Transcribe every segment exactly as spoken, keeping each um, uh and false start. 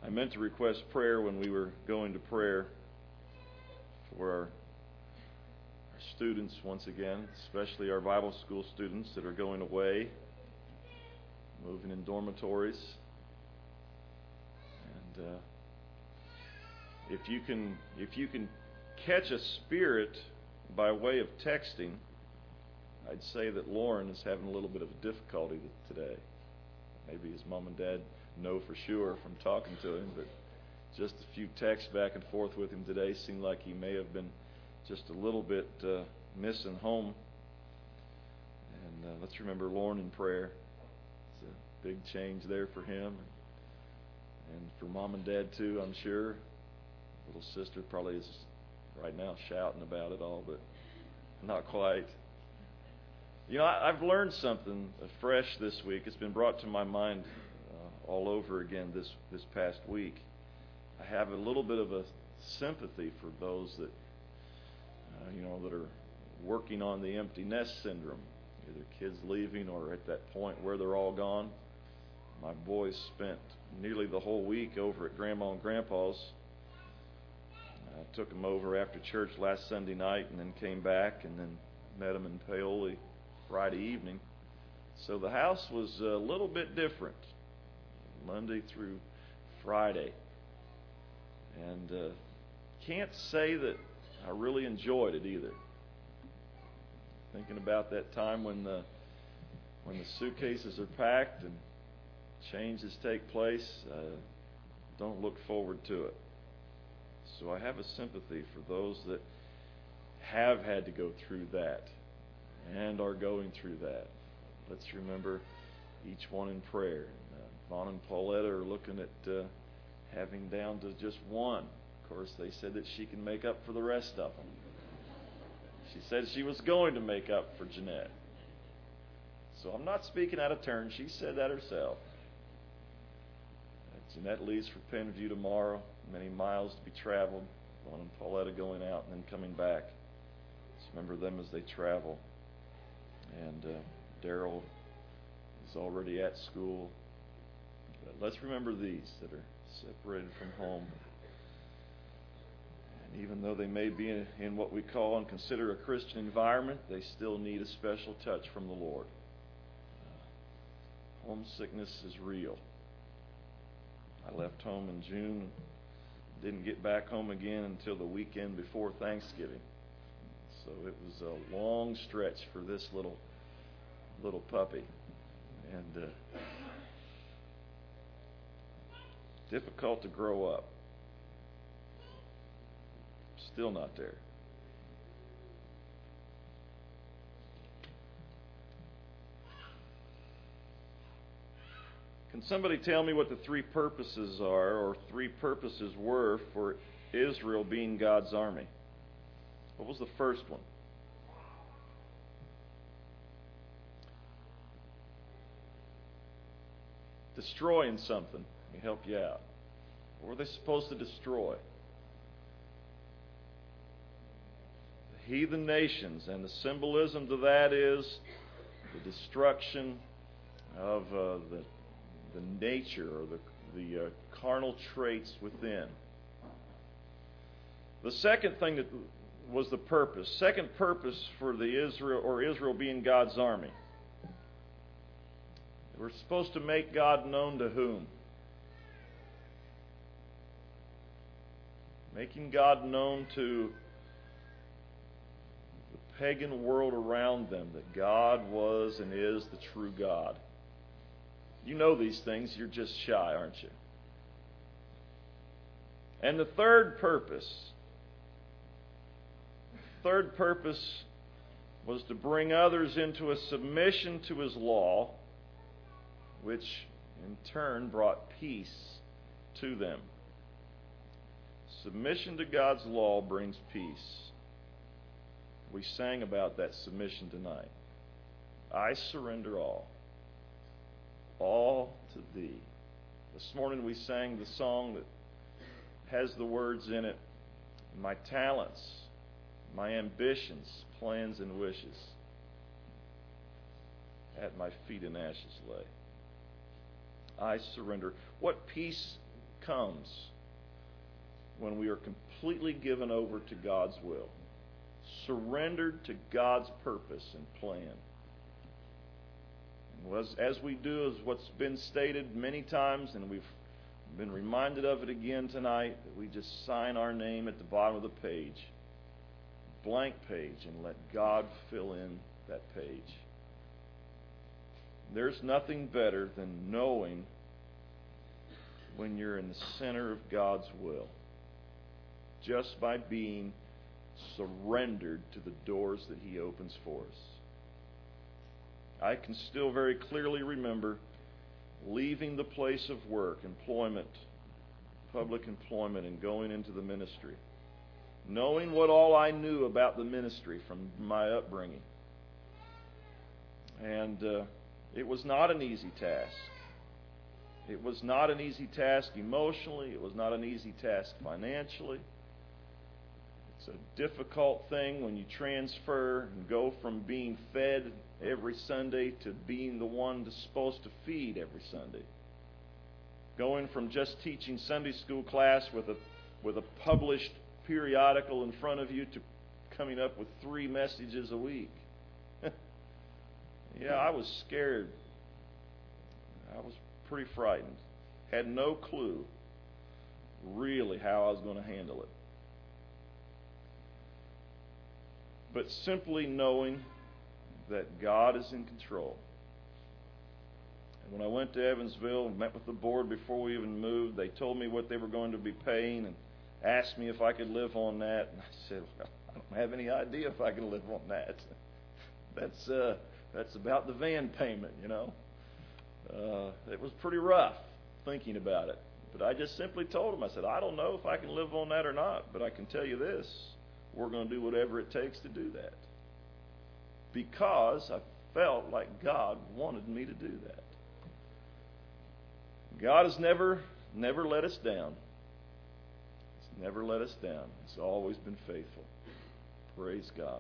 I meant to request prayer when we were going to prayer for our, our students once again, especially our Bible school students that are going away, moving in dormitories. And uh, if you can, if you can catch a spirit by way of texting, I'd say that Lauren is having a little bit of a difficulty today. Maybe his mom and dad know for sure from talking to him, but just a few texts back and forth with him today seemed like he may have been just a little bit uh, missing home. And uh, let's remember Lauren in prayer. It's a big change there for him, and for mom and dad too, I'm sure. Little sister probably is right now shouting about it all, but not quite. You know, I, I've learned something fresh this week. It's been brought to my mind uh, all over again this, this past week. I have a little bit of a sympathy for those that, uh, you know, that are working on the empty nest syndrome. Either kids leaving or at that point where they're all gone. My boys spent nearly the whole week over at Grandma and Grandpa's. I took them over after church last Sunday night and then came back and then met them in Paoli Friday evening. So the house was a little bit different Monday through Friday. And uh, can't say that I really enjoyed it either. Thinking about that time when the when the suitcases are packed and changes take place, uh, don't look forward to it. So I have a sympathy for those that have had to go through that and are going through that. Let's remember each one in prayer. Uh, Vaughn and Pauletta are looking at uh, having down to just one. Of course, they said that she can make up for the rest of them. She said she was going to make up for Jeanette. So I'm not speaking out of turn. She said that herself. Uh, Jeanette leaves for Penview tomorrow. Many miles to be traveled. Vaughn and Pauletta going out and then coming back. Just remember them as they travel. And uh, Daryl is already at school. But let's remember these that are separated from home. And even though they may be in, in what we call and consider a Christian environment, they still need a special touch from the Lord. Uh, homesickness is real. I left home in June. Didn't get back home again until the weekend before Thanksgiving. So it was a long stretch for this little little puppy. And uh, difficult to grow up. Still not there. Can somebody tell me what the three purposes are, or three purposes were, for Israel being God's army? What was the first one? Destroying something. Let me help you out. What were they supposed to destroy? The heathen nations, and the symbolism to that is the destruction of uh, the the nature or the the uh, carnal traits within. The second thing that was the purpose, second purpose for the Israel or Israel being God's army. We're supposed to make God known to whom? Making God known to the pagan world around them that God was and is the true God. You know these things, you're just shy, aren't you? And the third purpose, third purpose was to bring others into a submission to His law, which in turn brought peace to them. Submission to God's law brings peace. We sang about that submission tonight. I surrender all. All to Thee. This morning we sang the song that has the words in it, my talents, my ambitions, plans, and wishes at my feet in ashes lay. I surrender. What peace comes when we are completely given over to God's will, surrendered to God's purpose and plan. And as, as we do, as what's been stated many times, and we've been reminded of it again tonight, that we just sign our name at the bottom of the page, blank page, and let God fill in that page. There's nothing better than knowing when you're in the center of God's will, just by being surrendered to the doors that He opens for us. I can still very clearly remember leaving the place of work, employment, public employment, and going into the ministry, knowing what all I knew about the ministry from my upbringing. And uh, it was not an easy task. It was not an easy task emotionally. It was not an easy task financially. It's a difficult thing when you transfer and go from being fed every Sunday to being the one that's supposed to feed every Sunday. Going from just teaching Sunday school class with a with a published periodical in front of you to coming up with three messages a week. Yeah, I was scared. I was pretty frightened. Had no clue really how I was going to handle it. But simply knowing that God is in control. And when I went to Evansville and met with the board before we even moved, they told me what they were going to be paying and asked me if I could live on that. And I said, well, I don't have any idea if I can live on that. That's uh, that's about the van payment, you know. Uh, it was pretty rough thinking about it. But I just simply told them, I said, I don't know if I can live on that or not, but I can tell you this, we're going to do whatever it takes to do that. Because I felt like God wanted me to do that. God has never, never let us down. He's never let us down. He's always been faithful. Praise God.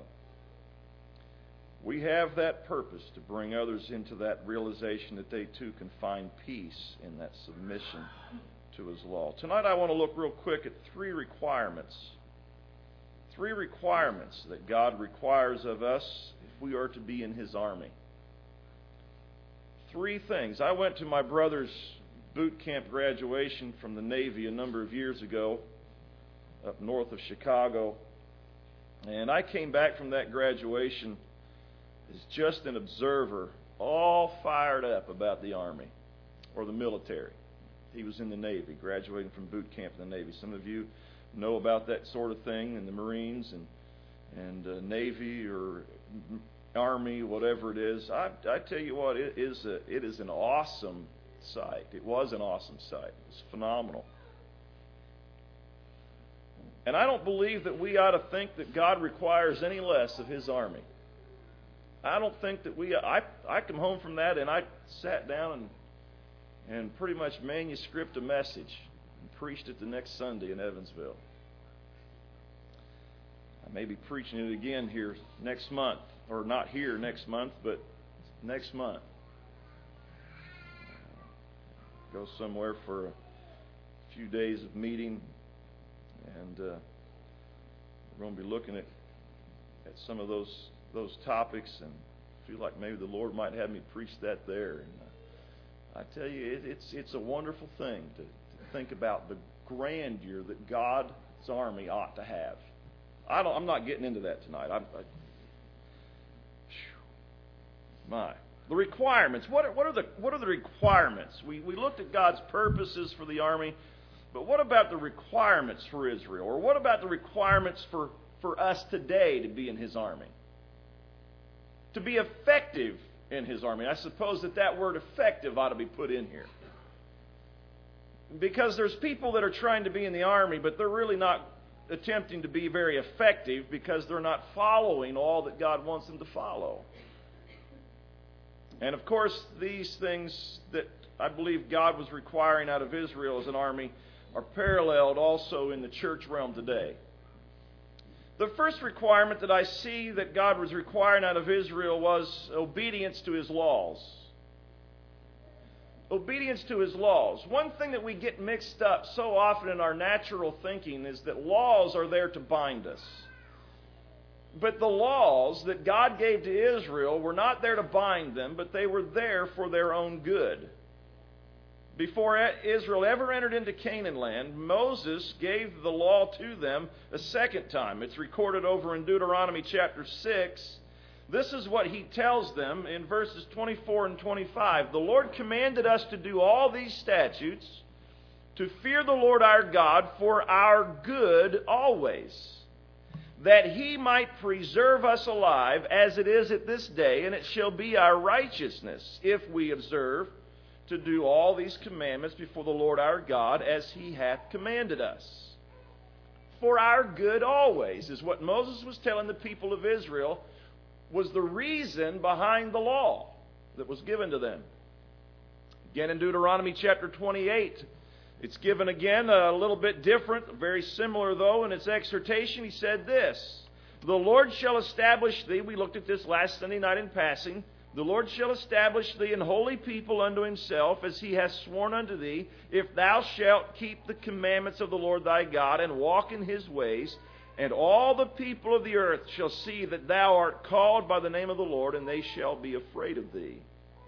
We have that purpose to bring others into that realization that they too can find peace in that submission to His law. Tonight I want to look real quick at three requirements. Three requirements that God requires of us if we are to be in His army. Three things. I went to my brother's boot camp graduation from the Navy a number of years ago up north of Chicago. And I came back from that graduation as just an observer, all fired up about the Army or the military. He was in the Navy, graduating from boot camp in the Navy. Some of you know about that sort of thing in the Marines and and uh, Navy or Army, whatever it is. I, I tell you what, it is a, it is an awesome sight. It was an awesome sight. It was phenomenal. And I don't believe that we ought to think that God requires any less of His army. I don't think that we... I, I come home from that and I sat down and and pretty much manuscript a message and preached it the next Sunday in Evansville. I may be preaching it again here next month, or not here next month, but next month. Go somewhere for a few days of meeting, and uh, we're going to be looking at at some of those those topics, and feel like maybe the Lord might have me preach that there. And uh, I tell you, it, it's it's a wonderful thing to, to think about the grandeur that God's army ought to have. I don't. I'm not getting into that tonight. I, I, my the requirements. What are, what are the what are the requirements? We we looked at God's purposes for the army, but what about the requirements for Israel, or what about the requirements for for us today to be in His army? To be effective in His army. I suppose that that word effective ought to be put in here. Because there's people that are trying to be in the army, but they're really not attempting to be very effective because they're not following all that God wants them to follow. And of course, these things that I believe God was requiring out of Israel as an army are paralleled also in the church realm today. The first requirement that I see that God was requiring out of Israel was obedience to His laws. Obedience to His laws. One thing that we get mixed up so often in our natural thinking is that laws are there to bind us. But the laws that God gave to Israel were not there to bind them, but they were there for their own good. Before Israel ever entered into Canaan land, Moses gave the law to them a second time. It's recorded over in Deuteronomy chapter six. This is what he tells them in verses twenty-four and twenty-five. The Lord commanded us to do all these statutes, to fear the Lord our God for our good always, that He might preserve us alive as it is at this day, and it shall be our righteousness if we observe to do all these commandments before the Lord our God as He hath commanded us. For our good always is what Moses was telling the people of Israel was the reason behind the law that was given to them. Again in Deuteronomy chapter twenty-eight, it's given again a little bit different, very similar though in its exhortation. He said this, the Lord shall establish thee, we looked at this last Sunday night in passing, the Lord shall establish thee an holy people unto Himself, as He hath sworn unto thee, if thou shalt keep the commandments of the Lord thy God, and walk in His ways. And all the people of the earth shall see that thou art called by the name of the Lord, and they shall be afraid of thee.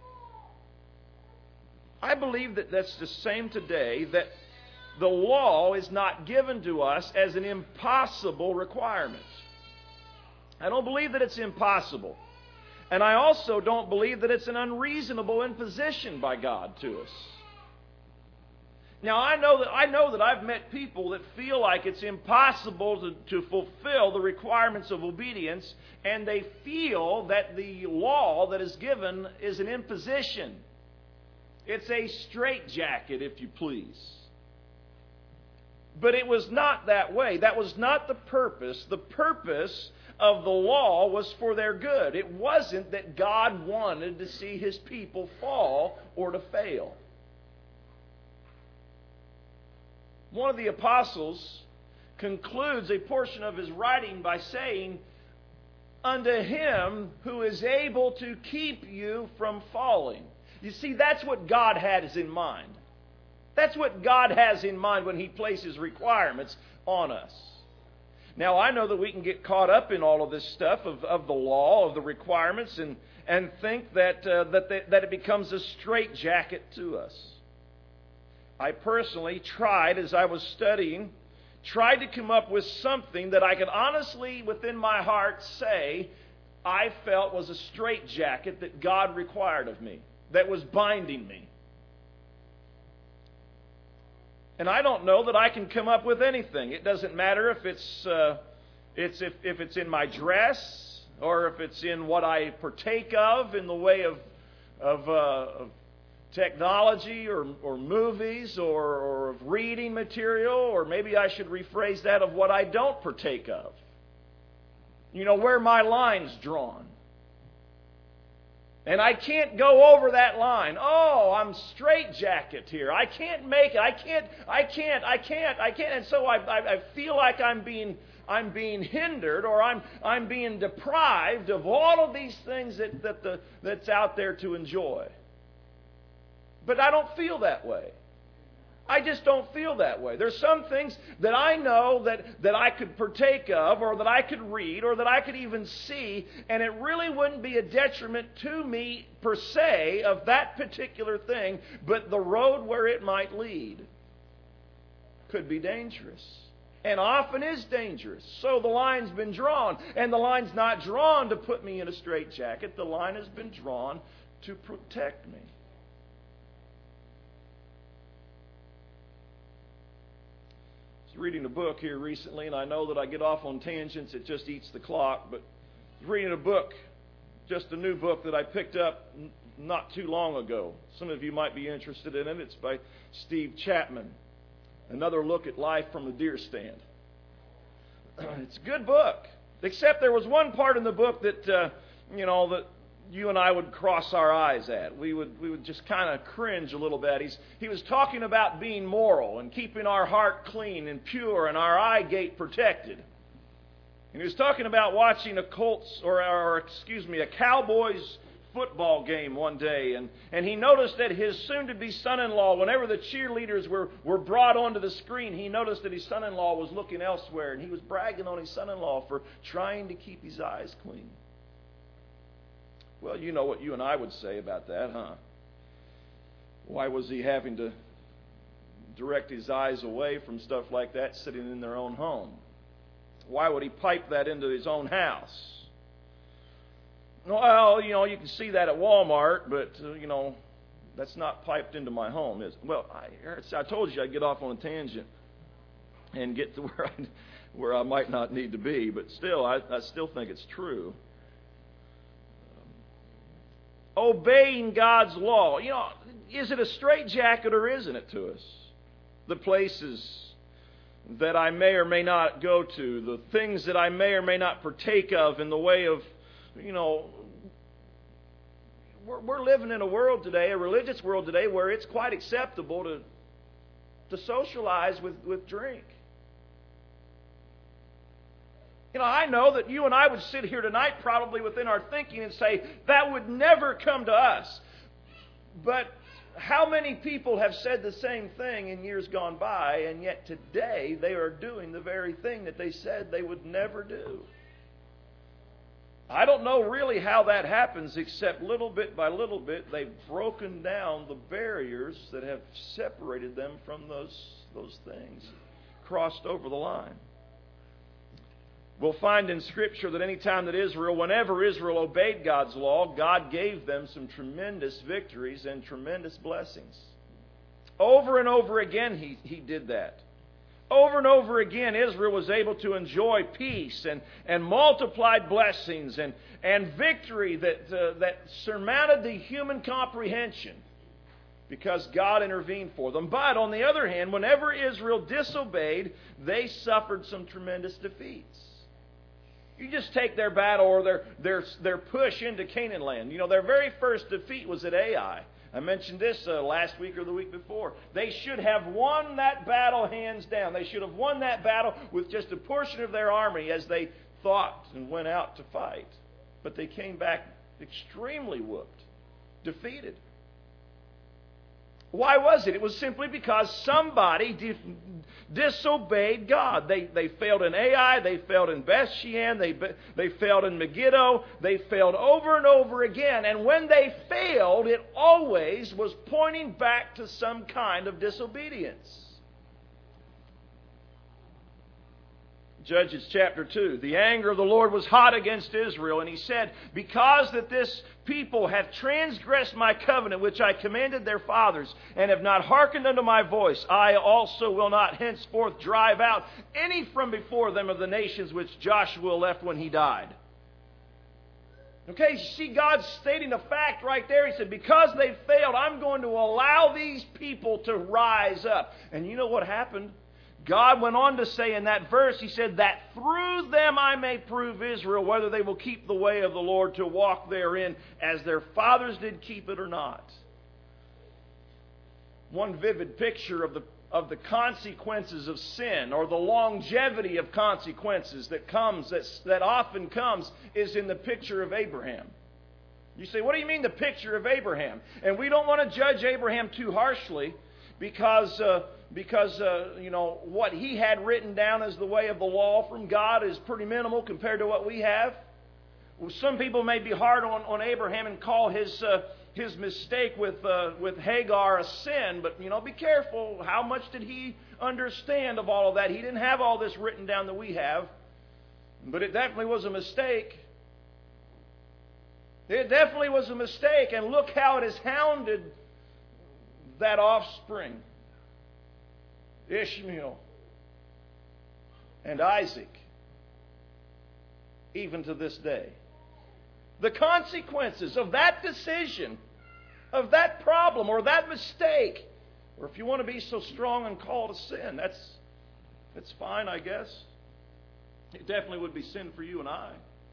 I believe that that's the same today, that the law is not given to us as an impossible requirement. I don't believe that it's impossible. And I also don't believe that it's an unreasonable imposition by God to us. Now, I know that I know that I've met people that feel like it's impossible to, to fulfill the requirements of obedience, and they feel that the law that is given is an imposition. It's a straitjacket, if you please. But it was not that way. That was not the purpose. The purpose of the law was for their good. It wasn't that God wanted to see His people fall or to fail. One of the apostles concludes a portion of his writing by saying, unto Him who is able to keep you from falling. You see, that's what God has in mind. That's what God has in mind when He places requirements on us. Now, I know that we can get caught up in all of this stuff of, of the law, of the requirements, and, and think that, uh, that, they, that it becomes a straitjacket to us. I personally tried, as I was studying, tried to come up with something that I could honestly, within my heart, say I felt was a straitjacket that God required of me, that was binding me. And I don't know that I can come up with anything. It doesn't matter if it's uh, it's if, if it's in my dress or if it's in what I partake of in the way of of, uh, of technology or, or movies or, or of reading material, or maybe I should rephrase that, of what I don't partake of. You know, where my line's drawn. And I can't go over that line. Oh, I'm straitjacket here. I can't make it. I can't, I can't, I can't, I can't. And so I, I, I feel like I'm being I'm being hindered, or I'm I'm being deprived of all of these things that, that the that's out there to enjoy. But I don't feel that way. I just don't feel that way. There's some things that I know that, that I could partake of, or that I could read, or that I could even see, and it really wouldn't be a detriment to me per se of that particular thing, but the road where it might lead could be dangerous. And often is dangerous. So the line's been drawn. And the line's not drawn to put me in a straitjacket. The line has been drawn to protect me. Reading a book here recently, and I know that I get off on tangents, it just eats the clock, but reading a book, just a new book that I picked up n- not too long ago. Some of you might be interested in it. It's by Steve Chapman. Another Look at Life from the Deer Stand. It's a good book, except there was one part in the book that, uh, you know, that you and I would cross our eyes at. We would we would just kind of cringe a little bit. He's, he was talking about being moral and keeping our heart clean and pure and our eye gate protected. And he was talking about watching a Colts, or, or excuse me, a Cowboys football game one day, and, and he noticed that his soon-to-be son-in-law, whenever the cheerleaders were, were brought onto the screen, he noticed that his son-in-law was looking elsewhere, and he was bragging on his son-in-law for trying to keep his eyes clean. Well, you know what you and I would say about that, huh? Why was he having to direct his eyes away from stuff like that sitting in their own home? Why would he pipe that into his own house? Well, you know, you can see that at Walmart, but, uh, you know, that's not piped into my home, is it? Well, I, I told you I'd get off on a tangent and get to where I, where I might not need to be, but still, I, I still think it's true. Obeying God's law. You know, is it a straitjacket or isn't it to us? The places that I may or may not go to, the things that I may or may not partake of in the way of, you know, we're, we're living in a world today, a religious world today, where it's quite acceptable to to socialize with, with drink. You know, I know that you and I would sit here tonight probably within our thinking and say, that would never come to us. But how many people have said the same thing in years gone by, and yet today they are doing the very thing that they said they would never do? I don't know really how that happens, except little bit by little bit they've broken down the barriers that have separated them from those, those things, crossed over the line. We'll find in Scripture that any time that Israel, whenever Israel obeyed God's law, God gave them some tremendous victories and tremendous blessings. Over and over again he, he did that. Over and over again, Israel was able to enjoy peace and, and multiplied blessings and, and victory that, uh, that surmounted the human comprehension because God intervened for them. But on the other hand, whenever Israel disobeyed, they suffered some tremendous defeats. You just take their battle or their, their, their push into Canaan land. You know, their very first defeat was at Ai. I mentioned this uh, last week or the week before. They should have won that battle hands down. They should have won that battle with just a portion of their army as they thought and went out to fight. But they came back extremely whooped, defeated. Why was it? It was simply because somebody di- disobeyed God. They, they failed in Ai, they failed in Beth-shean, they, they failed in Megiddo, they failed over and over again. And when they failed, it always was pointing back to some kind of disobedience. Judges chapter two. The anger of the Lord was hot against Israel, and he said, because that this people have transgressed my covenant which I commanded their fathers, and have not hearkened unto my voice, I also will not henceforth drive out any from before them of the nations which Joshua left when he died. Okay, you see God stating a fact right there. He said, because they failed, I'm going to allow these people to rise up. And you know what happened? God went on to say in that verse, he said, that through them I may prove Israel whether they will keep the way of the Lord to walk therein as their fathers did keep it or not. One vivid picture of the of the consequences of sin, or the longevity of consequences that comes that, that often comes, is in the picture of Abraham. You say, what do you mean the picture of Abraham? And we don't want to judge Abraham too harshly, because uh, because uh, you know what he had written down as the way of the law from God is pretty minimal compared to what we have. Well, some people may be hard on, on Abraham and call his uh, his mistake with uh, with Hagar a sin, but you know, be careful. How much did he understand of all of that? He didn't have all this written down that we have, but it definitely was a mistake. It definitely was a mistake, and look how it has hounded that offspring, Ishmael and Isaac, even to this day. The consequences of that decision, of that problem or that mistake, or if you want to be so strong and call it a sin, that's, that's fine, I guess. It definitely would be sin for you and I.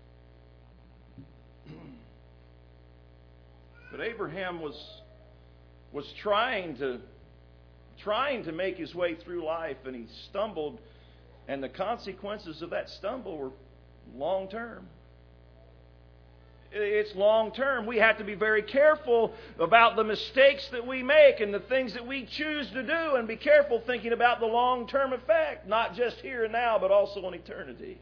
But Abraham was was trying to trying to make his way through life, and he stumbled, and the consequences of that stumble were long term. it's long term. We have to be very careful about the mistakes that we make and the things that we choose to do, and be careful thinking about the long term effect, not just here and now, but also in eternity.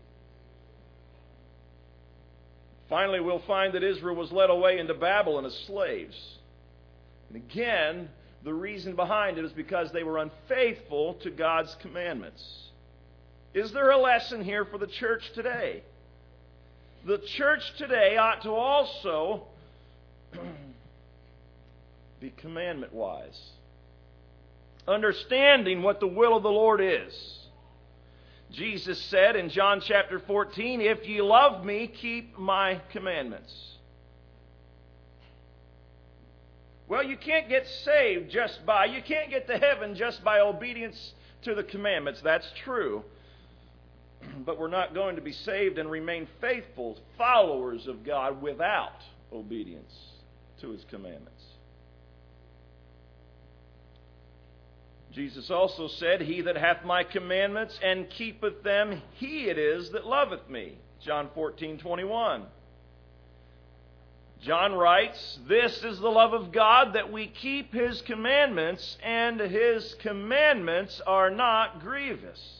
Finally, we'll find that Israel was led away into Babylon as slaves. And again, the reason behind it is because they were unfaithful to God's commandments. Is there a lesson here for the church today? The church today ought to also be commandment-wise, understanding what the will of the Lord is. Jesus said in John chapter fourteen, "If ye love me, keep my commandments." Well, you can't get saved just by, you can't get to heaven just by obedience to the commandments. That's true. But we're not going to be saved and remain faithful followers of God without obedience to His commandments. Jesus also said, "He that hath my commandments and keepeth them, he it is that loveth me." John fourteen twenty-one. John writes, "This is the love of God, that we keep His commandments, and His commandments are not grievous."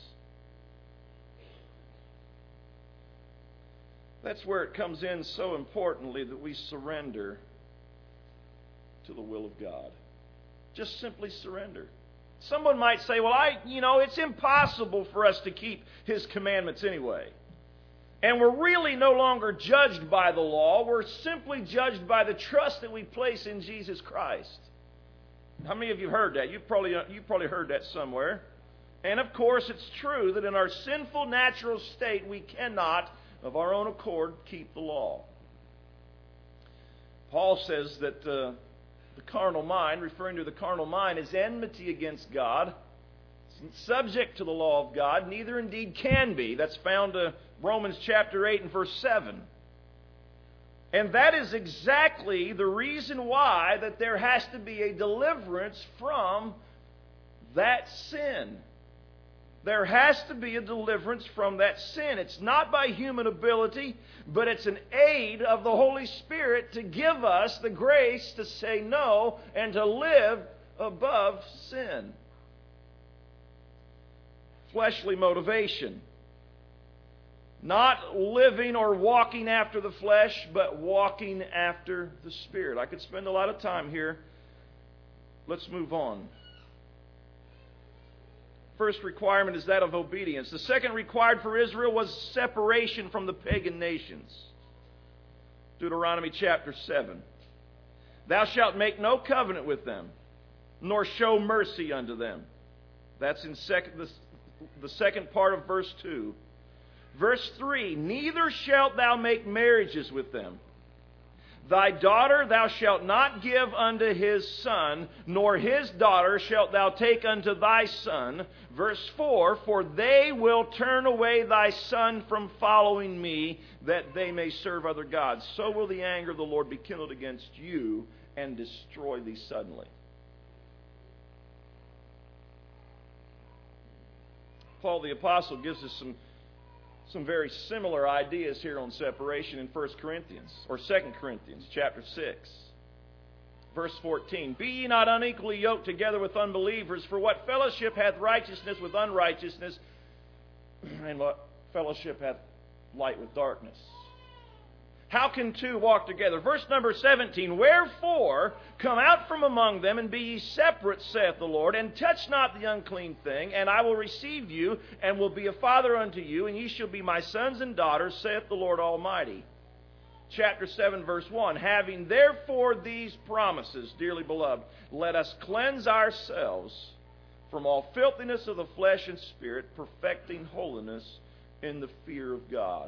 That's where it comes in so importantly that we surrender to the will of God. Just simply surrender. Someone might say, well, I, you know, it's impossible for us to keep His commandments anyway. And we're really no longer judged by the law. We're simply judged by the trust that we place in Jesus Christ. How many of you have heard that? You've probably, you've probably heard that somewhere. And of course, it's true that in our sinful natural state, we cannot, of our own accord, keep the law. Paul says that uh, the carnal mind, referring to the carnal mind, is enmity against God. It's subject to the law of God, neither indeed can be. That's found in Romans chapter eight and verse seven. And that is exactly the reason why that there has to be a deliverance from that sin. There has to be a deliverance from that sin. It's not by human ability, but it's an aid of the Holy Spirit to give us the grace to say no and to live above sin. Fleshly motivation. Not living or walking after the flesh, but walking after the Spirit. I could spend a lot of time here. Let's move on. First requirement is that of obedience. The second required for Israel was separation from the pagan nations. Deuteronomy chapter seven. "Thou shalt make no covenant with them, nor show mercy unto them." That's in second, the, the second part of verse two. Verse three, "Neither shalt thou make marriages with them. Thy daughter thou shalt not give unto his son, nor his daughter shalt thou take unto thy son." Verse four, "For they will turn away thy son from following me, that they may serve other gods. So will the anger of the Lord be kindled against you, and destroy thee suddenly." Paul the Apostle gives us some Some very similar ideas here on separation in First Corinthians, or Second Corinthians chapter six. Verse fourteen, "Be ye not unequally yoked together with unbelievers, for what fellowship hath righteousness with unrighteousness, and what fellowship hath light with darkness? How can two walk together?" Verse number seventeen, "Wherefore come out from among them, and be ye separate, saith the Lord, and touch not the unclean thing, and I will receive you, and will be a father unto you, and ye shall be my sons and daughters, saith the Lord Almighty." Chapter seven, verse one, "Having therefore these promises, dearly beloved, let us cleanse ourselves from all filthiness of the flesh and spirit, perfecting holiness in the fear of God."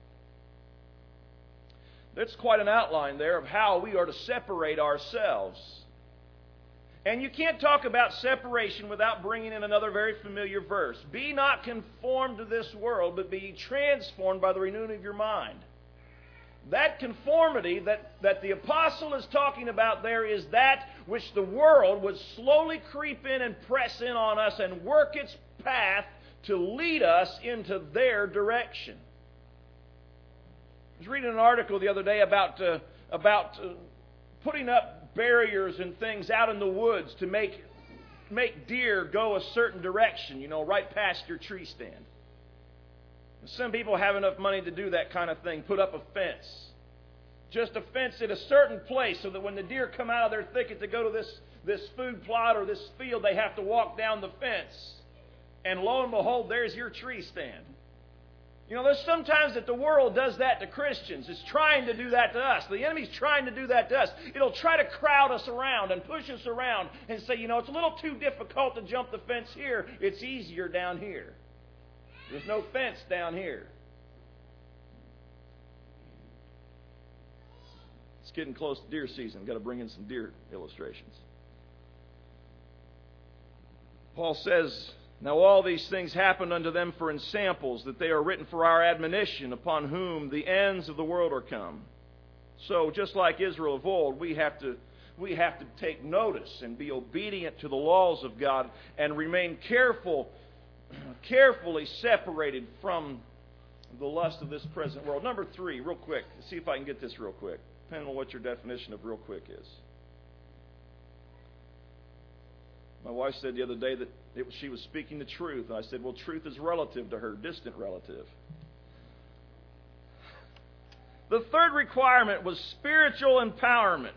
That's quite an outline there of how we are to separate ourselves. And you can't talk about separation without bringing in another very familiar verse. "Be not conformed to this world, but be ye transformed by the renewing of your mind." That conformity that, that the apostle is talking about there is that which the world would slowly creep in and press in on us and work its path to lead us into their direction. I was reading an article the other day about uh, about uh, putting up barriers and things out in the woods to make make deer go a certain direction, you know, right past your tree stand. Some people have enough money to do that kind of thing, put up a fence. Just a fence at a certain place so that when the deer come out of their thicket to go to this, this food plot or this field, they have to walk down the fence. And lo and behold, there's your tree stand. You know, there's sometimes that the world does that to Christians. It's trying to do that to us. The enemy's trying to do that to us. It'll try to crowd us around and push us around and say, you know, it's a little too difficult to jump the fence here. It's easier down here. There's no fence down here. It's getting close to deer season. Got to bring in some deer illustrations. Paul says, now all these things happened unto them for ensamples, that they are written for our admonition, upon whom the ends of the world are come. So just like Israel of old, we have to we have to take notice and be obedient to the laws of God and remain careful, carefully separated from the lust of this present world. Number three, real quick. Let's see if I can get this real quick, depending on what your definition of real quick is. My wife said the other day that it was, she was speaking the truth. And I said, well, truth is relative to her, distant relative. The third requirement was spiritual empowerment.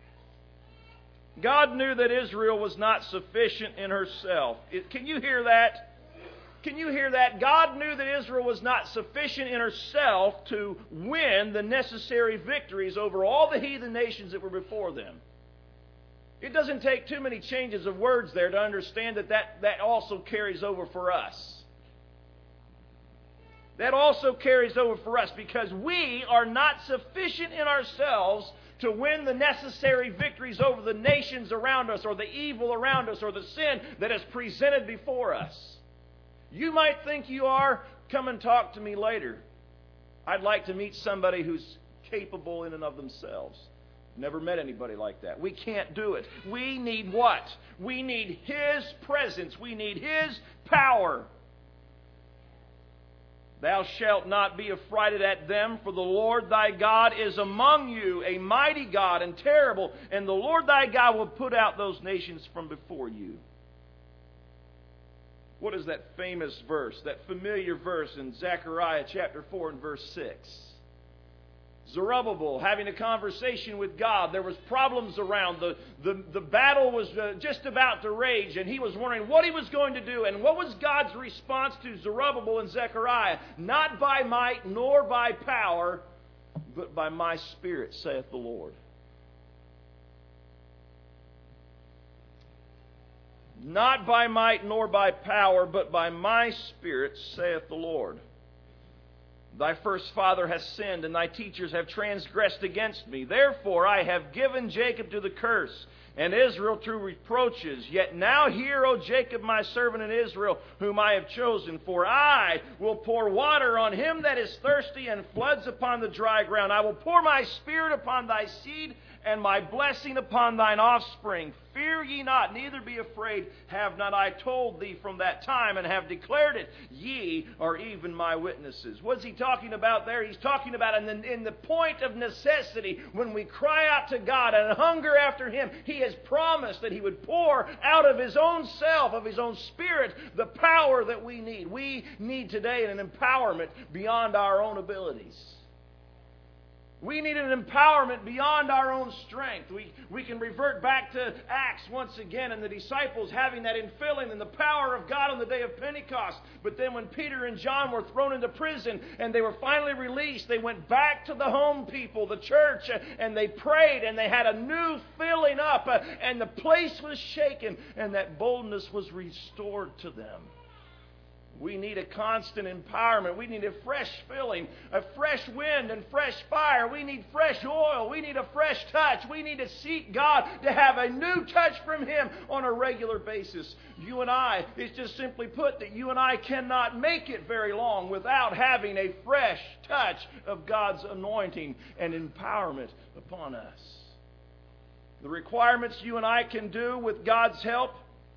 God knew that Israel was not sufficient in herself. It, can you hear that? Can you hear that? God knew that Israel was not sufficient in herself to win the necessary victories over all the heathen nations that were before them. It doesn't take too many changes of words there to understand that that, that also carries over for us. That also carries over for us because we are not sufficient in ourselves to win the necessary victories over the nations around us or the evil around us or the sin that is presented before us. You might think you are. Come and talk to me later. I'd like to meet somebody who's capable in and of themselves. Never met anybody like that. We can't do it. We need what? We need His presence. We need His power. Thou shalt not be affrighted at them, for the Lord thy God is among you, a mighty God and terrible, and the Lord thy God will put out those nations from before you. What is that famous verse, that familiar verse in Zechariah chapter four and verse six? Zerubbabel having a conversation with God. There was problems around. The, the, the battle was uh, just about to rage, and he was wondering what he was going to do. And what was God's response to Zerubbabel and Zechariah? Not by might nor by power, but by my Spirit, saith the Lord. Not by might nor by power, but by my Spirit, saith the Lord. Thy first father hath sinned, and thy teachers have transgressed against me. Therefore I have given Jacob to the curse, and Israel to reproaches. Yet now hear, O Jacob, my servant, and Israel, whom I have chosen. For I will pour water on him that is thirsty, and floods upon the dry ground. I will pour my Spirit upon thy seed, and my blessing upon thine offspring. Fear ye not, neither be afraid. Have not I told thee from that time, and have declared it? Ye are even my witnesses. What's he talking about there? He's talking about in the, in the point of necessity, when we cry out to God and hunger after Him, He has promised that He would pour out of His own self, of His own Spirit, the power that we need. We need today an empowerment beyond our own abilities. We need an empowerment beyond our own strength. We, we can revert back to Acts once again and the disciples having that infilling and the power of God on the day of Pentecost. But then when Peter and John were thrown into prison and they were finally released, they went back to the home people, the church, and they prayed and they had a new filling up and the place was shaken and that boldness was restored to them. We need a constant empowerment. We need a fresh filling, a fresh wind and fresh fire. We need fresh oil. We need a fresh touch. We need to seek God to have a new touch from Him on a regular basis. You and I, it's just simply put that you and I cannot make it very long without having a fresh touch of God's anointing and empowerment upon us. The requirements you and I can do with God's help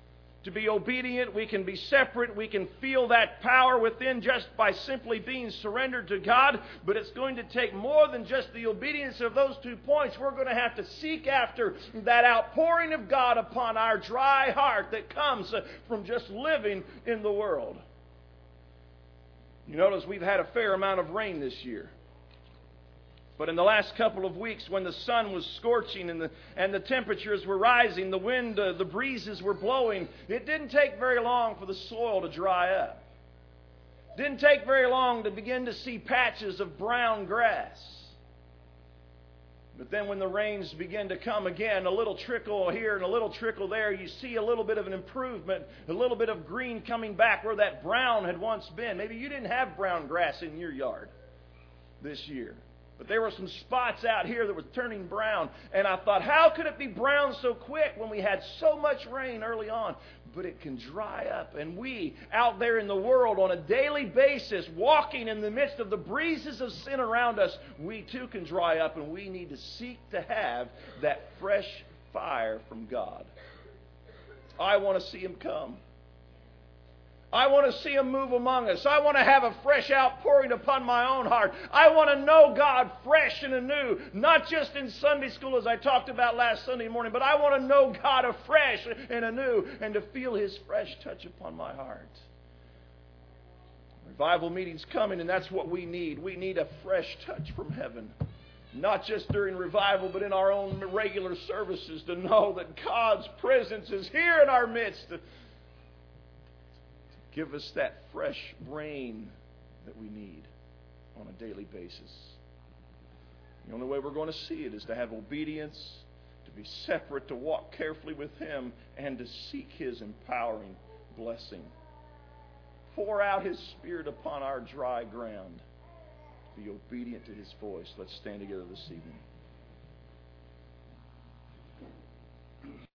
to be obedient. We can be separate. We can feel that power within just by simply being surrendered to God. But it's going to take more than just the obedience of those two points. We're going to have to seek after that outpouring of God upon our dry heart that comes from just living in the world. You notice we've had a fair amount of rain this year. But in the last couple of weeks, when the sun was scorching and the, and the temperatures were rising, the wind, uh, the breezes were blowing, it didn't take very long for the soil to dry up. It didn't take very long to begin to see patches of brown grass. But then when the rains begin to come again, a little trickle here and a little trickle there, you see a little bit of an improvement, a little bit of green coming back where that brown had once been. Maybe you didn't have brown grass in your yard this year. But there were some spots out here that were turning brown. And I thought, how could it be brown so quick when we had so much rain early on? But it can dry up. And we, out there in the world on a daily basis, walking in the midst of the breezes of sin around us, we too can dry up. And we need to seek to have that fresh fire from God. I want to see Him come. I want to see Him move among us. I want to have a fresh outpouring upon my own heart. I want to know God fresh and anew, not just in Sunday school as I talked about last Sunday morning, but I want to know God afresh and anew and to feel His fresh touch upon my heart. Revival meeting's coming, and that's what we need. We need a fresh touch from heaven. Not just during revival, but in our own regular services, to know that God's presence is here in our midst. Give us that fresh rain that we need on a daily basis. The only way we're going to see it is to have obedience, to be separate, to walk carefully with Him, and to seek His empowering blessing. Pour out His Spirit upon our dry ground. Be obedient to His voice. Let's stand together this evening.